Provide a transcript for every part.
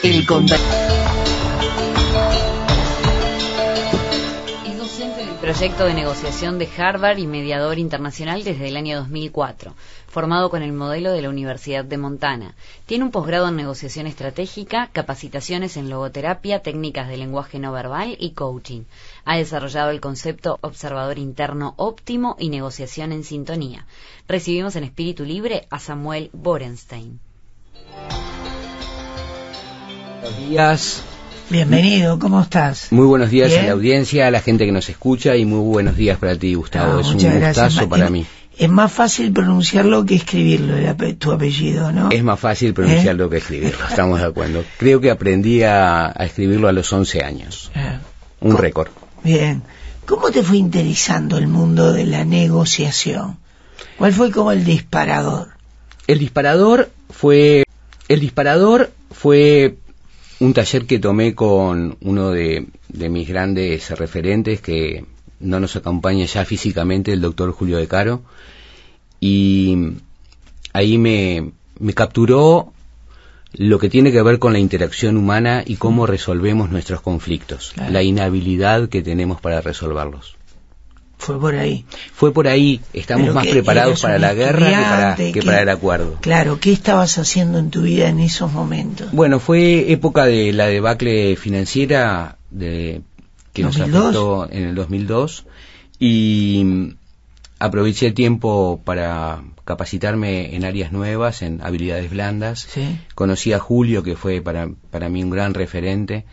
El contacto. Es docente del proyecto de negociación de Harvard y mediador internacional desde el año 2004, formado con el modelo de la Universidad de Montana. Tiene un posgrado en negociación estratégica, capacitaciones en logoterapia, técnicas de lenguaje no verbal y coaching. Ha desarrollado el concepto observador interno óptimo y negociación en sintonía. Recibimos en espíritu libre a Samuel Borenstein. Buenos días. Bienvenido, ¿cómo estás? Muy buenos días ¿Bien? a la audiencia, a la gente que nos escucha y muy buenos días para ti, Gustavo. Es un Muchas gracias. gustazo para mí. Es más fácil pronunciarlo que escribirlo, tu apellido, ¿no? Es más fácil pronunciarlo que escribirlo, estamos de acuerdo. Creo que aprendí a escribirlo a los 11 años. Un récord. Bien. ¿Cómo te fue interesando el mundo de la negociación? ¿Cuál fue como el disparador? El disparador fue un taller que tomé con uno de mis grandes referentes que no nos acompaña ya físicamente, el doctor Julio De Caro, y ahí me capturó lo que tiene que ver con la interacción humana y cómo resolvemos nuestros conflictos, claro. La inhabilidad que tenemos para resolverlos. Fue por ahí. Fue por ahí, estamos Pero más preparados para la guerra que para el acuerdo. Claro, ¿qué estabas haciendo en tu vida en esos momentos? Bueno, fue época de la debacle financiera que nos afectó en el 2002 y aproveché el tiempo para capacitarme en áreas nuevas, en habilidades blandas. ¿Sí? Conocí a Julio, que fue para mí un gran referente.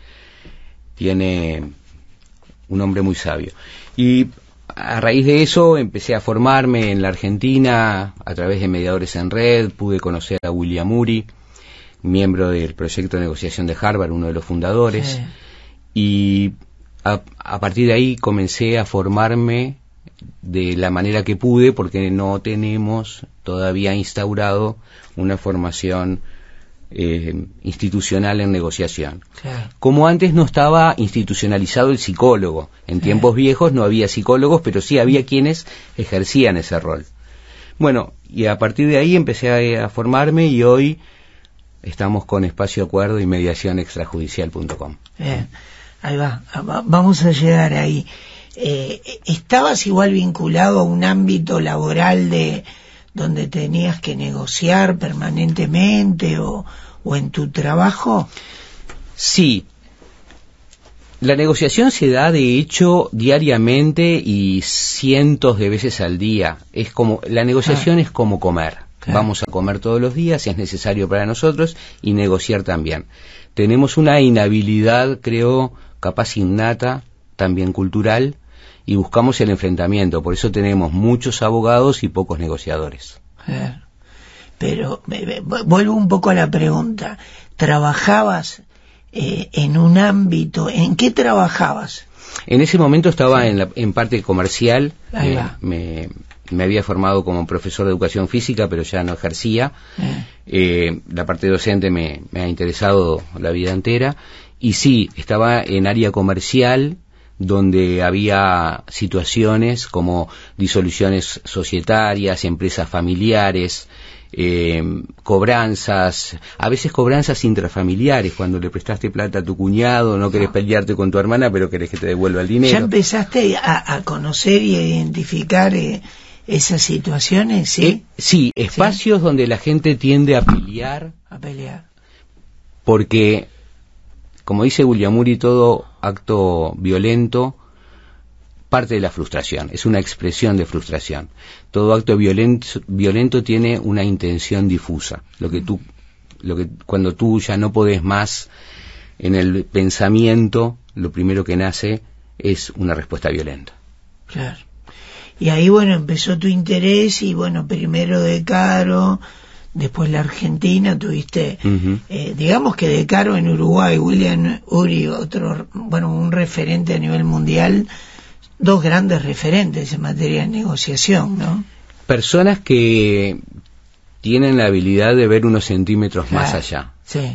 Tiene un hombre muy sabio. Y a raíz de eso empecé a formarme en la Argentina a través de Mediadores en Red. Pude conocer a William Ury, miembro del proyecto de negociación de Harvard, uno de los fundadores. Sí. Y a partir de ahí comencé a formarme de la manera que pude, porque no tenemos todavía instaurado una formación institucional en negociación. Claro. Como antes no estaba institucionalizado el psicólogo. En tiempos viejos no había psicólogos, pero sí había quienes ejercían ese rol. Bueno, y a partir de ahí empecé a formarme y hoy estamos con Espacio Acuerdo y Mediación Extrajudicial.com. Bien, ahí va, vamos a llegar ahí. ¿Estabas igual vinculado a un ámbito laboral donde tenías que negociar permanentemente o en tu trabajo? Sí. La negociación se da de hecho diariamente y cientos de veces al día. La negociación es como comer. Claro. Vamos a comer todos los días si es necesario para nosotros y negociar también. Tenemos una inhabilidad, creo, capaz innata, también cultural, y buscamos el enfrentamiento. Por eso tenemos muchos abogados y pocos negociadores. Pero vuelvo un poco a la pregunta. ¿Trabajabas en un ámbito? ¿En qué trabajabas? En ese momento estaba en parte comercial. Ahí va. Me había formado como profesor de educación física, pero ya no ejercía. La parte docente me ha interesado la vida entera. Y sí, estaba en área comercial, donde había situaciones como disoluciones societarias, empresas familiares, cobranzas, a veces cobranzas intrafamiliares, cuando le prestaste plata a tu cuñado, no querés pelearte con tu hermana, pero querés que te devuelva el dinero. ¿Ya empezaste a conocer y a identificar esas situaciones? Sí, sí, espacios donde la gente tiende a pelear. Porque, como dice William Ury, todo acto violento parte de la frustración, es una expresión de frustración. Todo acto violento tiene una intención difusa. Cuando tú ya no podés más en el pensamiento, lo primero que nace es una respuesta violenta. Claro. Y ahí, bueno, empezó tu interés y, bueno, primero De Caro, después la Argentina, tuviste, digamos que De Caro en Uruguay, William Ury, un referente a nivel mundial, dos grandes referentes en materia de negociación, ¿no? Personas que tienen la habilidad de ver unos centímetros más allá. Sí.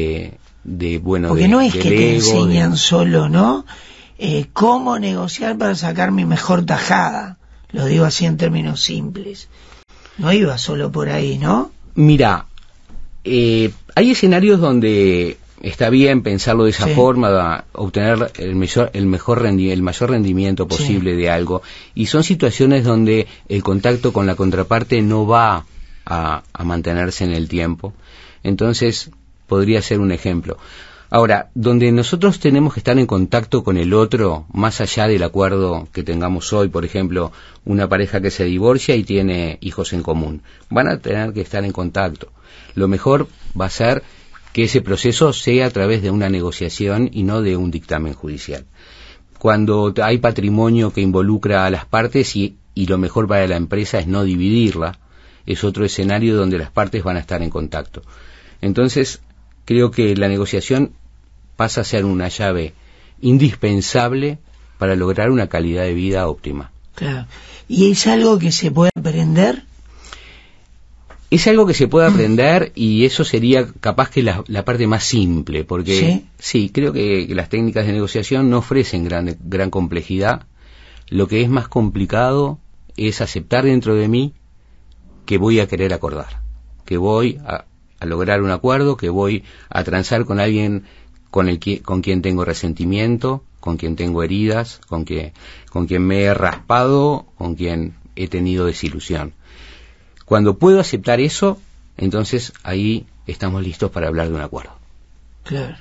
Porque no es que te enseñan solo, ¿no? Cómo negociar para sacar mi mejor tajada. Lo digo así en términos simples. No iba solo por ahí, ¿no? Mira, hay escenarios donde está bien pensarlo de esa forma, obtener el mayor rendimiento posible de algo, y son situaciones donde el contacto con la contraparte no va a mantenerse en el tiempo. Entonces podría ser un ejemplo. Ahora, donde nosotros tenemos que estar en contacto con el otro, más allá del acuerdo que tengamos hoy, por ejemplo, una pareja que se divorcia y tiene hijos en común, van a tener que estar en contacto. Lo mejor va a ser que ese proceso sea a través de una negociación y no de un dictamen judicial. Cuando hay patrimonio que involucra a las partes y lo mejor para la empresa es no dividirla, es otro escenario donde las partes van a estar en contacto. Entonces, creo que la negociación pasa a ser una llave indispensable para lograr una calidad de vida óptima. Claro. ¿Y es algo que se puede aprender? Es algo que se puede aprender, y eso sería capaz que la parte más simple, porque sí, creo que las técnicas de negociación no ofrecen gran complejidad. Lo que es más complicado es aceptar dentro de mí que voy a querer acordar, que voy a lograr un acuerdo, que voy a transar con alguien con quien tengo resentimiento, con quien tengo heridas, con quien me he raspado, con quien he tenido desilusión. Cuando puedo aceptar eso, entonces ahí estamos listos para hablar de un acuerdo. Claro.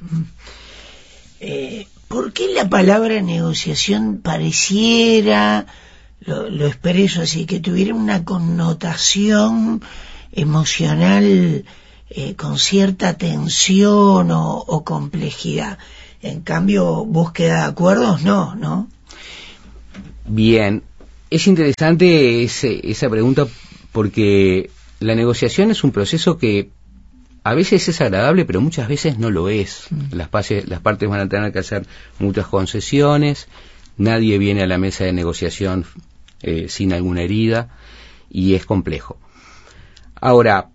¿Por qué la palabra negociación pareciera, lo expreso así, que tuviera una connotación emocional con cierta tensión o complejidad? En cambio, búsqueda de acuerdos, no? Bien, es interesante esa pregunta, porque la negociación es un proceso que a veces es agradable, pero muchas veces no lo es. Las partes van a tener que hacer muchas concesiones, nadie viene a la mesa de negociación sin alguna herida, y es complejo. Ahora,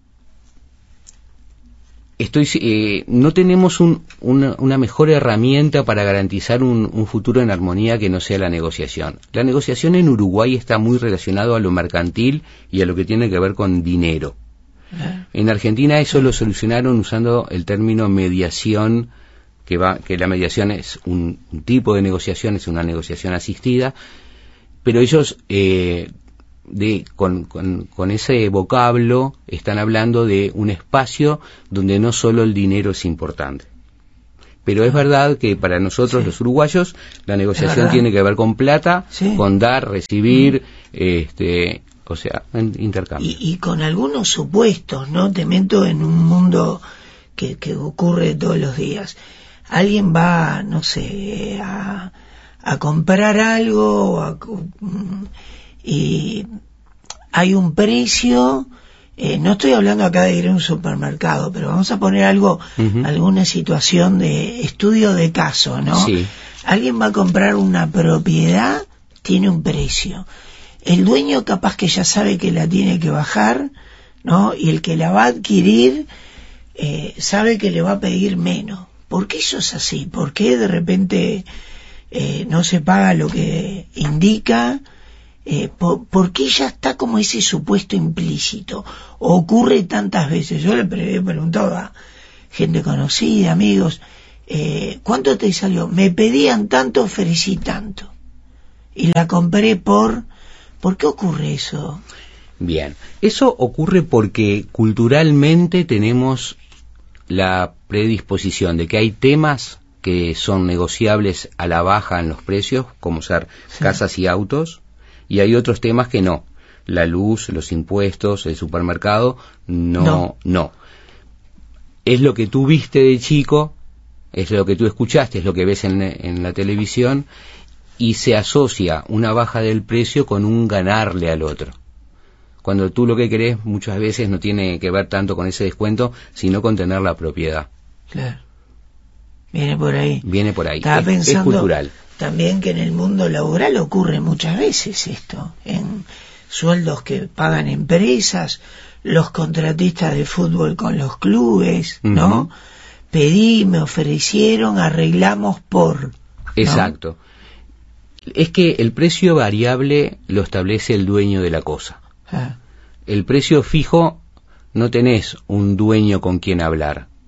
no tenemos una mejor herramienta para garantizar un futuro en armonía que no sea la negociación. La negociación en Uruguay está muy relacionado a lo mercantil y a lo que tiene que ver con dinero. En Argentina eso lo solucionaron usando el término mediación, que la mediación es un tipo de negociación, es una negociación asistida, pero ellos con ese vocablo están hablando de un espacio donde no solo el dinero es importante. Pero es verdad que para nosotros los uruguayos la negociación tiene que ver con plata, con dar, recibir, o sea, en intercambio. Y con algunos supuestos, ¿no? Te meto en un mundo que ocurre todos los días. Alguien va, no sé, a comprar algo, y hay un precio, no estoy hablando acá de ir a un supermercado, pero vamos a poner alguna situación de estudio de caso, ¿no? Sí. Alguien va a comprar una propiedad, tiene un precio. El dueño capaz que ya sabe que la tiene que bajar, ¿no? Y el que la va a adquirir sabe que le va a pedir menos. ¿Por qué eso es así? ¿Por qué de repente no se paga lo que indica? ¿Por qué ya está como ese supuesto implícito? Ocurre tantas veces. Yo le he preguntado a gente conocida, amigos, ¿cuánto te salió? Me pedían tanto, ofrecí tanto. Y la compré ¿Por qué ocurre eso? Bien, eso ocurre porque culturalmente tenemos la predisposición de que hay temas que son negociables a la baja en los precios, como ser casas y autos, y hay otros temas que no. La luz, los impuestos, el supermercado, no. Es lo que tú viste de chico, es lo que tú escuchaste, es lo que ves en la televisión, y se asocia una baja del precio con un ganarle al otro. Cuando tú lo que querés muchas veces no tiene que ver tanto con ese descuento, sino con tener la propiedad. Claro. Viene por ahí. Estaba pensando, es cultural. También que en el mundo laboral ocurre muchas veces esto, en sueldos que pagan empresas, los contratistas de fútbol con los clubes, ¿no? Pedí, me ofrecieron, arreglamos por... ¿no? Exacto. Es que el precio variable lo establece el dueño de la cosa. El precio fijo no tenés un dueño con quien hablar.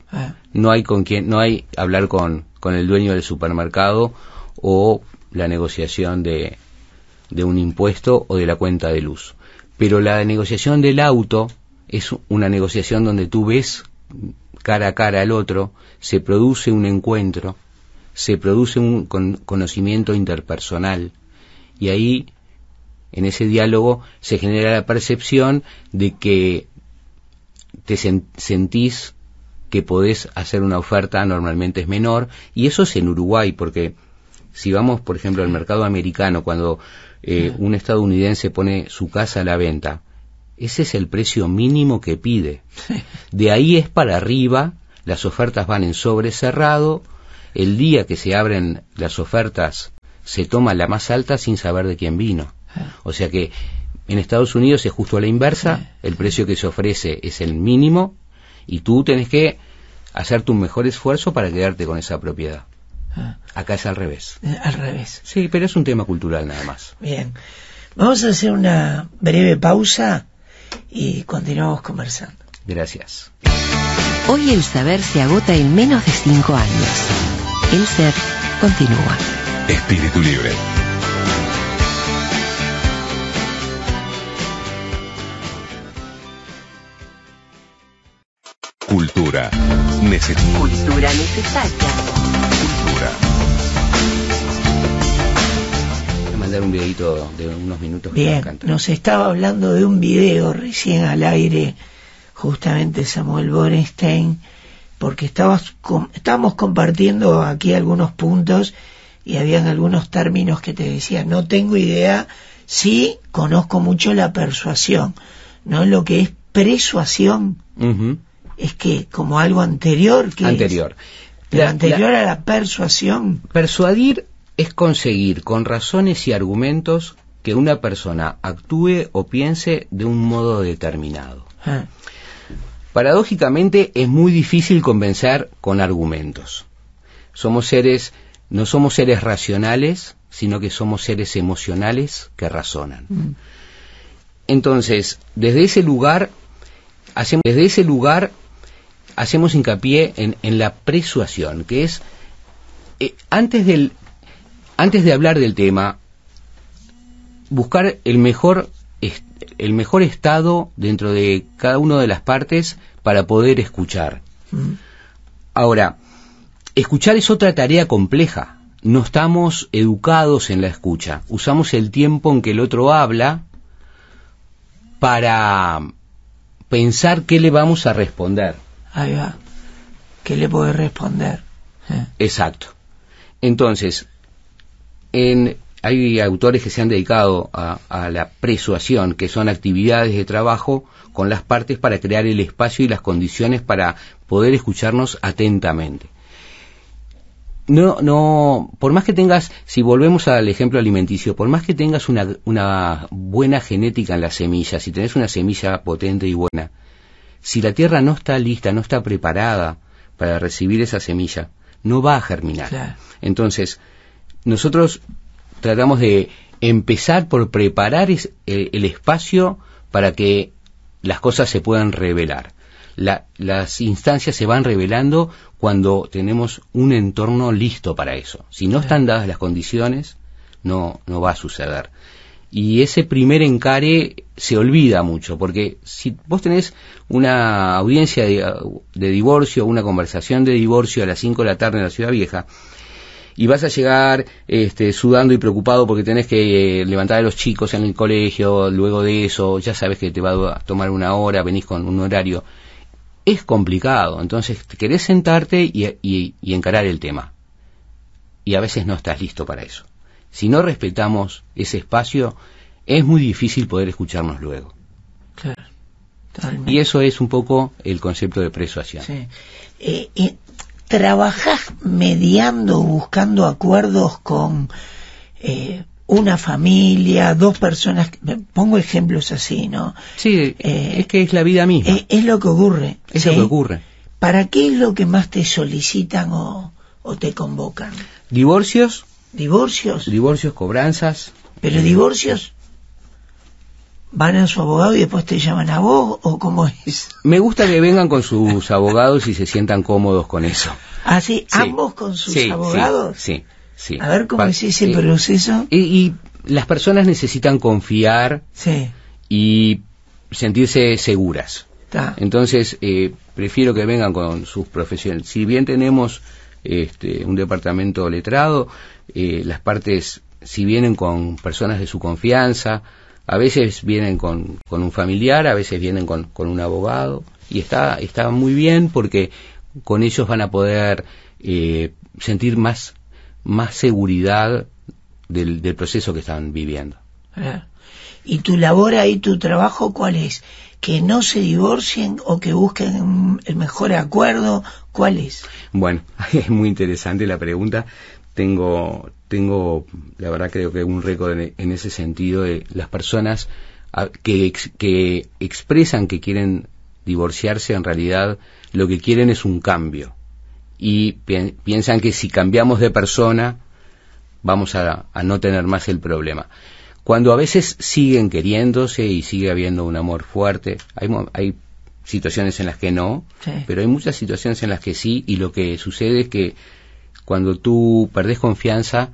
no hay hablar con el dueño del supermercado o la negociación de un impuesto o de la cuenta de luz. Pero la negociación del auto es una negociación donde tú ves cara a cara al otro, se produce un encuentro, se produce un conocimiento interpersonal, y ahí, en ese diálogo, se genera la percepción de que te sentís que podés hacer una oferta, normalmente es menor, y eso es en Uruguay, porque si vamos, por ejemplo, al mercado americano, cuando un estadounidense pone su casa a la venta, ese es el precio mínimo que pide. De ahí es para arriba, las ofertas van en sobre cerrado, el día que se abren las ofertas se toma la más alta sin saber de quién vino. O sea que en Estados Unidos es justo a la inversa, el precio que se ofrece es el mínimo y tú tenés que hacer tu mejor esfuerzo para quedarte con esa propiedad. Acá es al revés. Al revés. Sí, pero es un tema cultural nada más. Bien. Vamos a hacer una breve pausa y continuamos conversando. Gracias. Hoy el saber se agota en menos de 5 años. El ser continúa. Espíritu libre. Cultura. Cultura necesaria. Cultura. Voy a mandar un videito de unos minutos. Bien, nos estaba hablando de un video recién al aire, justamente Samuel Borenstein, porque estábamos compartiendo aquí algunos puntos y habían algunos términos que te decía, no tengo idea, sí conozco mucho la persuasión, ¿no? Lo que es persuasión. Es que como algo anterior. Anterior. Pero anterior a la persuasión. Persuadir es conseguir con razones y argumentos que una persona actúe o piense de un modo determinado. Paradójicamente es muy difícil convencer con argumentos. No somos seres racionales, sino que somos seres emocionales que razonan. Entonces, desde ese lugar hacemos hincapié en la persuasión, que es antes de hablar del tema, buscar el mejor estado dentro de cada una de las partes para poder escuchar. Ahora, escuchar es otra tarea compleja. No estamos educados en la escucha. Usamos el tiempo en que el otro habla para pensar qué le vamos a responder. Ahí va. ¿Qué le puede responder? Exacto. Entonces, hay autores que se han dedicado a la persuasión, que son actividades de trabajo con las partes para crear el espacio y las condiciones para poder escucharnos atentamente. Por más que tengas, si volvemos al ejemplo alimenticio, por más que tengas una buena genética en la semilla, si tenés una semilla potente y buena, si la tierra no está lista, no está preparada para recibir esa semilla, no va a germinar. Claro. Entonces, nosotros tratamos de empezar por preparar el espacio para que las cosas se puedan revelar. Las instancias se van revelando cuando tenemos un entorno listo para eso. Si no están dadas las condiciones, no va a suceder. Y ese primer encare se olvida mucho, porque si vos tenés una audiencia de divorcio, una conversación de divorcio a las 5 de la tarde en la Ciudad Vieja, y vas a llegar sudando y preocupado porque tenés que levantar a los chicos en el colegio, luego de eso ya sabes que te va a tomar una hora, venís con un horario, es complicado. Entonces querés sentarte y encarar el tema, y a veces no estás listo para eso. Si no respetamos ese espacio, es muy difícil poder escucharnos luego. Claro, totalmente. Y eso es un poco el concepto de persuasión. Sí. ¿Trabajás mediando, buscando acuerdos con una familia, dos personas? Pongo ejemplos así, ¿no? Sí, es que es la vida misma. Es lo que ocurre. Es lo que ocurre. ¿Para qué es lo que más te solicitan o te convocan? ¿Divorcios? ¿Divorcios? Divorcios, cobranzas. ¿Pero divorcios? van a su abogado y después te llaman a vos, o cómo es? Me gusta que vengan con sus abogados y se sientan cómodos con eso. ¿Ah, sí? ¿Ambos con sus abogados? Sí. A ver cómo es ese proceso. Y las personas necesitan confiar y sentirse seguras. Entonces, prefiero que vengan con sus profesionales. Si bien tenemos un departamento letrado, las partes, si vienen con personas de su confianza, a veces vienen con un familiar, a veces vienen con un abogado, y está muy bien porque con ellos van a poder sentir más seguridad del proceso que están viviendo. ¿Y tu labor ahí, tu trabajo, cuál es? ¿Que no se divorcien o que busquen el mejor acuerdo? ¿Cuál es? Bueno, es muy interesante la pregunta. Tengo, la verdad creo que un récord en ese sentido de las personas que expresan que quieren divorciarse, en realidad lo que quieren es un cambio. Y piensan que si cambiamos de persona vamos a no tener más el problema. Cuando a veces siguen queriéndose y sigue habiendo un amor fuerte, hay situaciones en las que no, pero hay muchas situaciones en las que sí, y lo que sucede es que cuando tú perdés confianza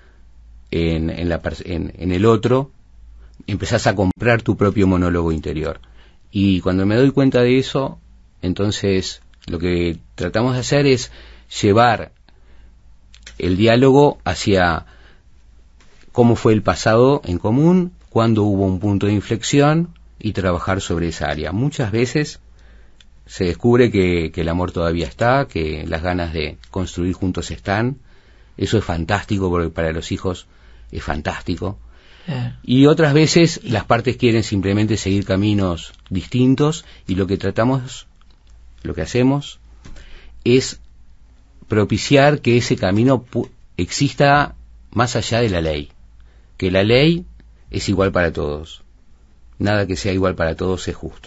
en el otro, empezás a comprar tu propio monólogo interior. Y cuando me doy cuenta de eso, entonces lo que tratamos de hacer es llevar el diálogo hacia cómo fue el pasado en común, cuándo hubo un punto de inflexión, y trabajar sobre esa área. Muchas veces se descubre que el amor todavía está, que las ganas de construir juntos están. Eso es fantástico, porque para los hijos es fantástico. Y otras veces las partes quieren simplemente seguir caminos distintos, y lo que hacemos es propiciar que ese camino exista más allá de la ley. Que la ley es igual para todos. Nada que sea igual para todos es justo.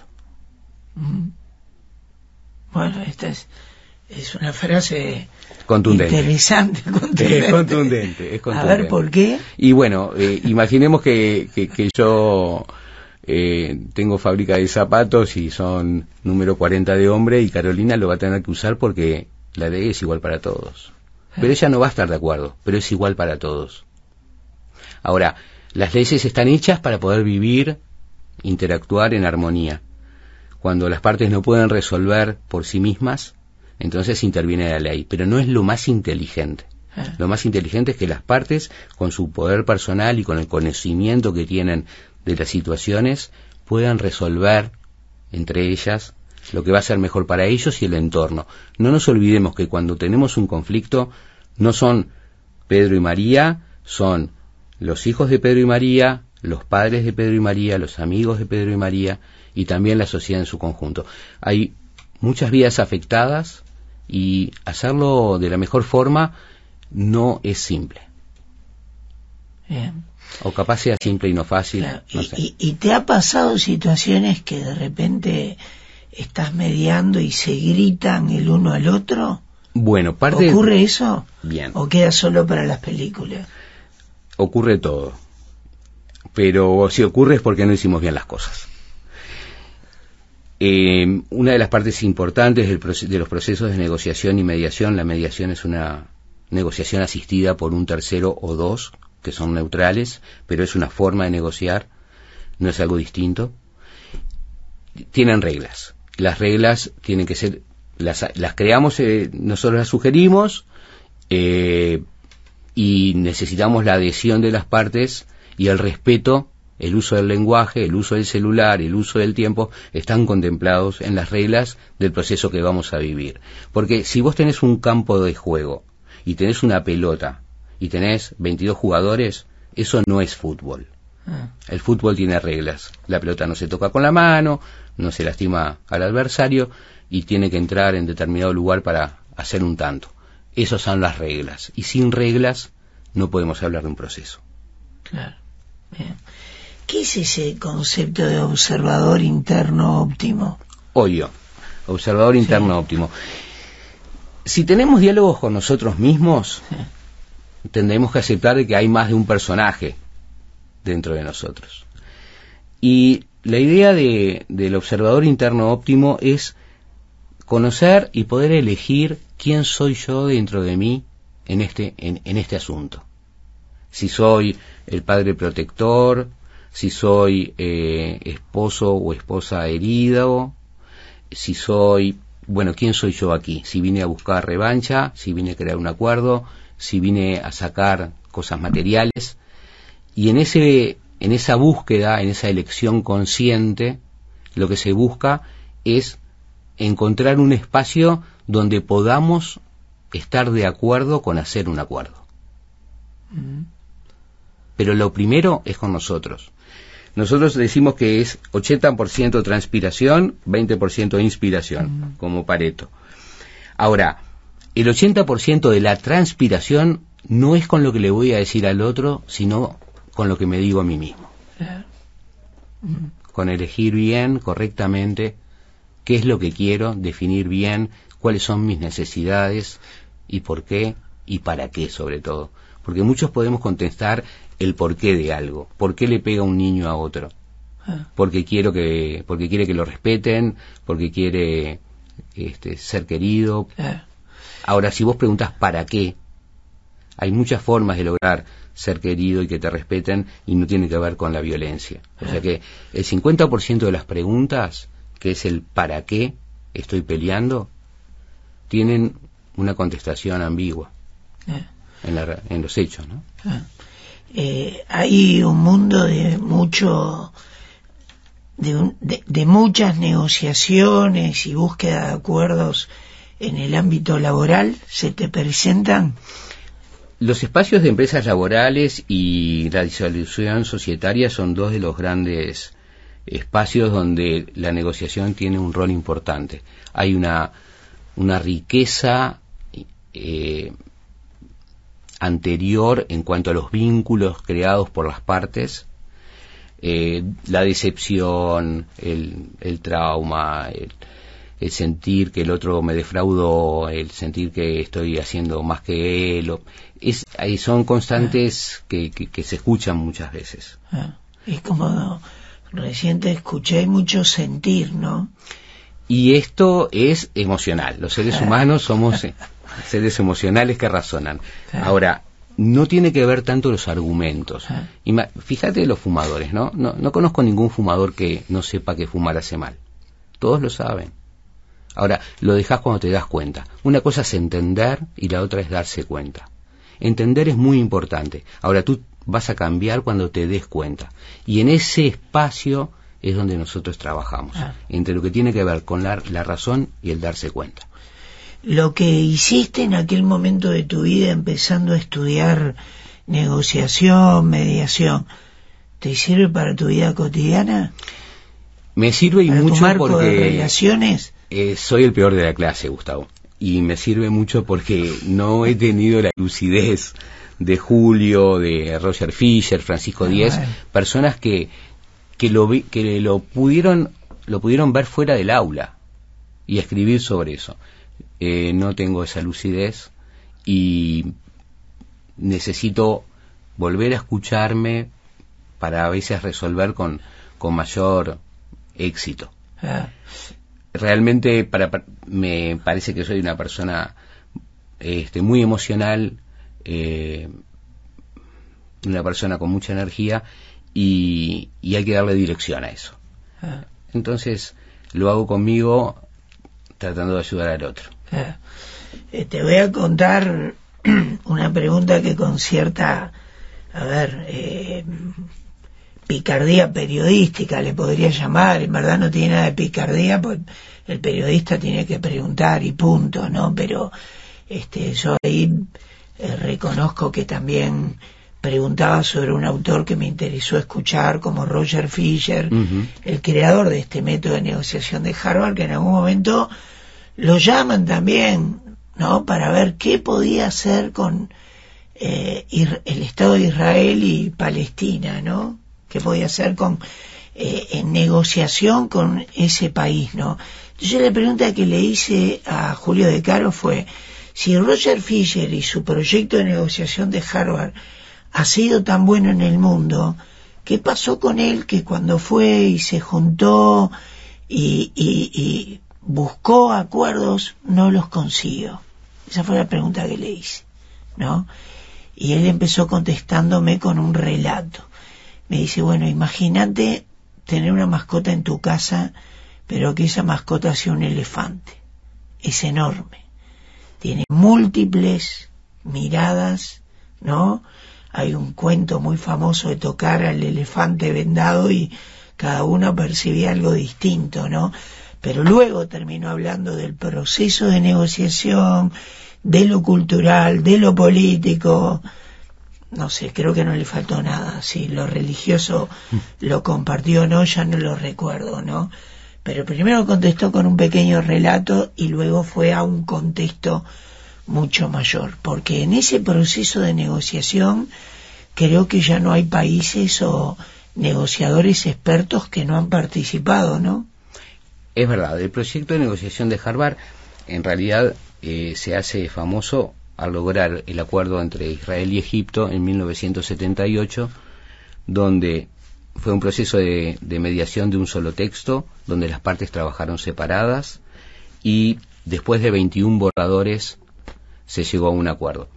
Bueno, esta es una frase contundente. Interesante, Es contundente. A ver, ¿por qué? Y bueno, imaginemos que yo tengo fábrica de zapatos y son número 40 de hombre, y Carolina lo va a tener que usar porque la ley es igual para todos. Pero ella no va a estar de acuerdo, pero es igual para todos. Ahora, las leyes están hechas para poder vivir, interactuar en armonía. Cuando las partes no pueden resolver por sí mismas, entonces interviene la ley, pero no es lo más inteligente. Lo más inteligente es que las partes, con su poder personal y con el conocimiento que tienen de las situaciones, puedan resolver entre ellas lo que va a ser mejor para ellos y el entorno. No nos olvidemos que cuando tenemos un conflicto, no son Pedro y María, son los hijos de Pedro y María, los padres de Pedro y María, los amigos de Pedro y María, y también la sociedad en su conjunto. Hay muchas vidas afectadas, y hacerlo de la mejor forma no es simple. Bien. O capaz sea simple y no fácil. Claro. No sé. ¿Y te ha pasado situaciones que de repente estás mediando y se gritan el uno al otro? Bueno, ¿Ocurre eso? Bien. ¿O queda solo para las películas? Ocurre todo. Pero si ocurre es porque no hicimos bien las cosas. Una de las partes importantes de los procesos de negociación y mediación, la mediación es una negociación asistida por un tercero o dos, que son neutrales, pero es una forma de negociar, no es algo distinto. Tienen reglas. Las reglas tienen que ser, las creamos, nosotros las sugerimos, y necesitamos la adhesión de las partes y el respeto. El uso del lenguaje, el uso del celular, el uso del tiempo están contemplados en las reglas del proceso que vamos a vivir. Porque si vos tenés un campo de juego y tenés una pelota y tenés 22 jugadores, eso no es fútbol. El fútbol tiene reglas. La pelota no se toca con la mano, no se lastima al adversario y tiene que entrar en determinado lugar para hacer un tanto. Esas son las reglas. Y sin reglas no podemos hablar de un proceso. Claro. Bien. ¿Qué es ese concepto de observador interno óptimo? Observador interno óptimo. Si tenemos diálogos con nosotros mismos, tendremos que aceptar que hay más de un personaje dentro de nosotros. Y la idea del observador interno óptimo es conocer y poder elegir quién soy yo dentro de mí en este asunto. Si soy el padre protector, si soy esposo o esposa herido, si soy, bueno, ¿quién soy yo aquí? Si vine a buscar revancha, si vine a crear un acuerdo, si vine a sacar cosas materiales. Y en esa búsqueda, en esa elección consciente, lo que se busca es encontrar un espacio donde podamos estar de acuerdo con hacer un acuerdo. Pero lo primero es con nosotros. Nosotros decimos que es 80% transpiración, 20% inspiración, como Pareto. Ahora, el 80% de la transpiración no es con lo que le voy a decir al otro, sino con lo que me digo a mí mismo. Con elegir bien, correctamente, qué es lo que quiero, definir bien cuáles son mis necesidades y por qué y para qué, sobre todo. Porque muchos podemos contestar el porqué de algo. ¿Por qué le pega un niño a otro? Porque quiere que lo respeten, porque quiere ser querido. Ahora, si vos preguntás para qué, hay muchas formas de lograr ser querido y que te respeten, y no tiene que ver con la violencia. O sea que el 50% de las preguntas, que es el para qué estoy peleando, tienen una contestación ambigua en los hechos, ¿no? Hay un mundo de muchas negociaciones y búsqueda de acuerdos en el ámbito laboral. ¿Se te presentan? Los espacios de empresas laborales y la disolución societaria son dos de los grandes espacios donde la negociación tiene un rol importante. Hay una riqueza anterior en cuanto a los vínculos creados por las partes, la decepción, el trauma, el sentir que el otro me defraudó, el sentir que estoy haciendo más que él, son constantes que se escuchan muchas veces. Es como recién te escuché, hay mucho sentir, ¿no? Y esto es emocional. Los seres humanos somos seres emocionales que razonan. Ahora, no tiene que ver tanto los argumentos. Fíjate los fumadores, ¿no? No conozco ningún fumador que no sepa que fumar hace mal. Todos lo saben. Ahora, lo dejas cuando te das cuenta. Una cosa es entender y la otra es darse cuenta. Entender es muy importante. Ahora, tú vas a cambiar cuando te des cuenta. Y en ese espacio es donde nosotros trabajamos. Entre lo que tiene que ver con la razón y el darse cuenta. Lo que hiciste en aquel momento de tu vida empezando a estudiar negociación, mediación, ¿te sirve para tu vida cotidiana? Me sirve y mucho tu marco porque de relaciones. Soy el peor de la clase, Gustavo, y me sirve mucho porque no he tenido la lucidez de Julio, de Roger Fisher, Francisco Díez, personas que lo pudieron ver fuera del aula y escribir sobre eso. No tengo esa lucidez y necesito volver a escucharme para a veces resolver con mayor éxito. Realmente me parece que soy una persona muy emocional, una persona con mucha energía y hay que darle dirección a eso. Entonces lo hago conmigo tratando de ayudar al otro. Te voy a contar una pregunta que con cierta picardía periodística le podría llamar. En verdad no tiene nada de picardía, pues el periodista tiene que preguntar y punto, ¿no? Pero yo ahí reconozco que también preguntaba sobre un autor que me interesó escuchar, como Roger Fisher, el creador de este método de negociación de Harvard, que en algún momento lo llaman también, ¿no? Para ver qué podía hacer con el Estado de Israel y Palestina, ¿no? Qué podía hacer en negociación con ese país, ¿no? Entonces la pregunta que le hice a Julio De Caro fue si Roger Fisher y su proyecto de negociación de Harvard ha sido tan bueno en el mundo, ¿Qué pasó con él que cuando fue y se juntó y buscó acuerdos, no los consiguió? Esa fue la pregunta que le hice, ¿no? Y él empezó contestándome con un relato. Me dice, bueno, imagínate tener una mascota en tu casa, pero que esa mascota sea un elefante. Es enorme. Tiene múltiples miradas, ¿no? Hay un cuento muy famoso de tocar al elefante vendado y cada uno percibía algo distinto, ¿no? Pero luego terminó hablando del proceso de negociación, de lo cultural, de lo político. No sé, creo que no le faltó nada. Si lo religioso lo compartió o no, ya no lo recuerdo, ¿no? Pero primero contestó con un pequeño relato y luego fue a un contexto mucho mayor, porque en ese proceso de negociación creo que ya no hay países o negociadores expertos que no han participado, ¿no? Es verdad, el proyecto de negociación de Harvard en realidad se hace famoso al lograr el acuerdo entre Israel y Egipto en 1978, donde fue un proceso de mediación de un solo texto, donde las partes trabajaron separadas y después de 21 borradores se llegó a un acuerdo.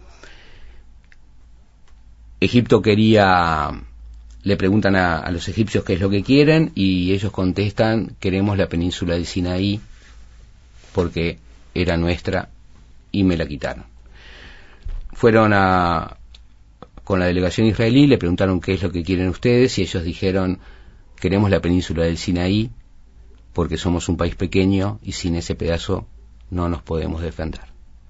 Egipto le preguntan a los egipcios qué es lo que quieren y ellos contestan, queremos la península de Sinaí porque era nuestra y me la quitaron. Fueron con la delegación israelí, le preguntaron qué es lo que quieren ustedes y ellos dijeron, queremos la península del Sinaí porque somos un país pequeño y sin ese pedazo no nos podemos defender.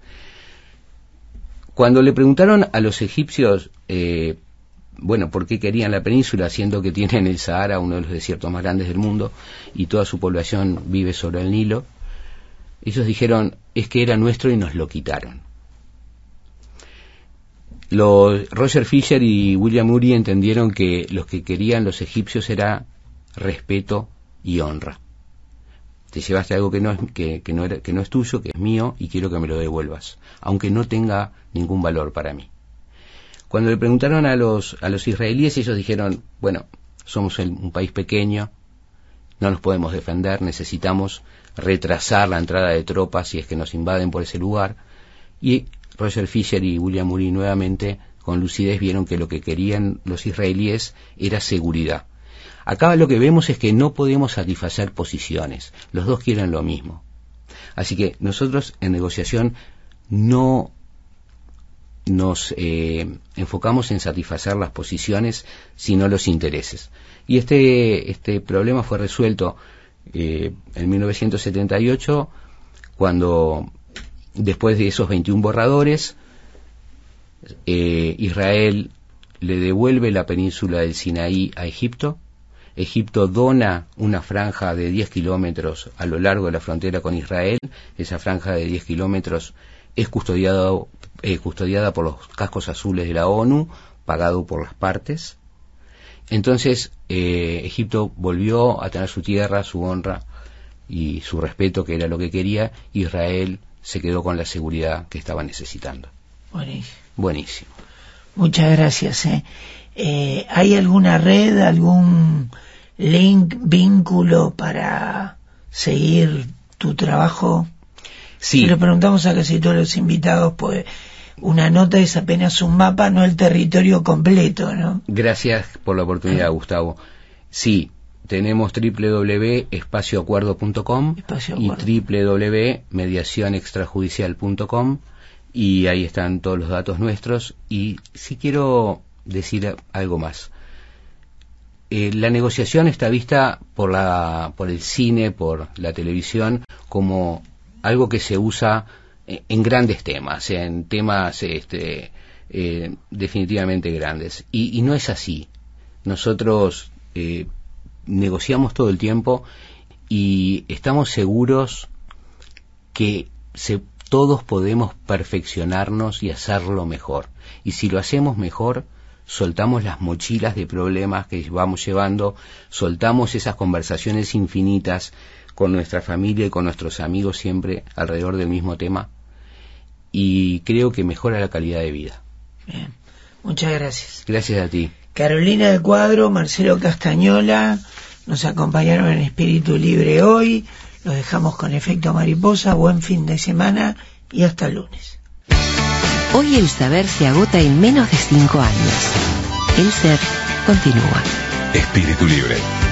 Cuando le preguntaron a los egipcios, ¿por qué querían la península, siendo que tienen el Sahara, uno de los desiertos más grandes del mundo, y toda su población vive sobre el Nilo? Ellos dijeron, es que era nuestro y nos lo quitaron. Roger Fisher y William Ury entendieron que lo que querían los egipcios era respeto y honra. Te llevaste algo que no es tuyo, que es mío, y quiero que me lo devuelvas, aunque no tenga ningún valor para mí. Cuando le preguntaron a los israelíes, ellos dijeron, somos un país pequeño, no nos podemos defender, necesitamos retrasar la entrada de tropas si es que nos invaden por ese lugar. Y Roger Fisher y William Ury nuevamente, con lucidez, vieron que lo que querían los israelíes era seguridad. Acá lo que vemos es que no podemos satisfacer posiciones, los dos quieren lo mismo. Así que nosotros en negociación no nos enfocamos en satisfacer las posiciones, sino los intereses. Y este problema fue resuelto en 1978, cuando después de esos 21 borradores, Israel le devuelve la península del Sinaí a Egipto. Egipto dona una franja de 10 kilómetros a lo largo de la frontera con Israel. Esa franja de 10 kilómetros es custodiada por los cascos azules de la ONU, pagado por las partes. Entonces Egipto volvió a tener su tierra, su honra y su respeto, que era lo que quería. Israel se quedó con la seguridad que estaba necesitando. Buenísimo. Muchas gracias. ¿Hay alguna red, algún link, vínculo para seguir tu trabajo? Sí. Le preguntamos a casi todos los invitados, pues una nota es apenas un mapa, no el territorio completo, ¿no? Gracias por la oportunidad, Gustavo. Sí, tenemos www.espacioacuerdo.com y www.mediacionextrajudicial.com y ahí están todos los datos nuestros. Y sí quiero decir algo más. La negociación está vista por el cine, por la televisión, como algo que se usa en grandes temas, en temas definitivamente grandes. Y no es así. Nosotros negociamos todo el tiempo y estamos seguros que todos podemos perfeccionarnos y hacerlo mejor. Y si lo hacemos mejor, soltamos las mochilas de problemas que vamos llevando, soltamos esas conversaciones infinitas con nuestra familia y con nuestros amigos siempre alrededor del mismo tema, y creo que mejora la calidad de vida. Bien, muchas gracias. Gracias a ti. Carolina del Cuadro, Marcelo Castañola nos acompañaron en Espíritu Libre hoy. Los dejamos con Efecto Mariposa. Buen fin de semana y hasta el lunes. Hoy el saber se agota en menos de 5 años. El ser continúa. Espíritu Libre.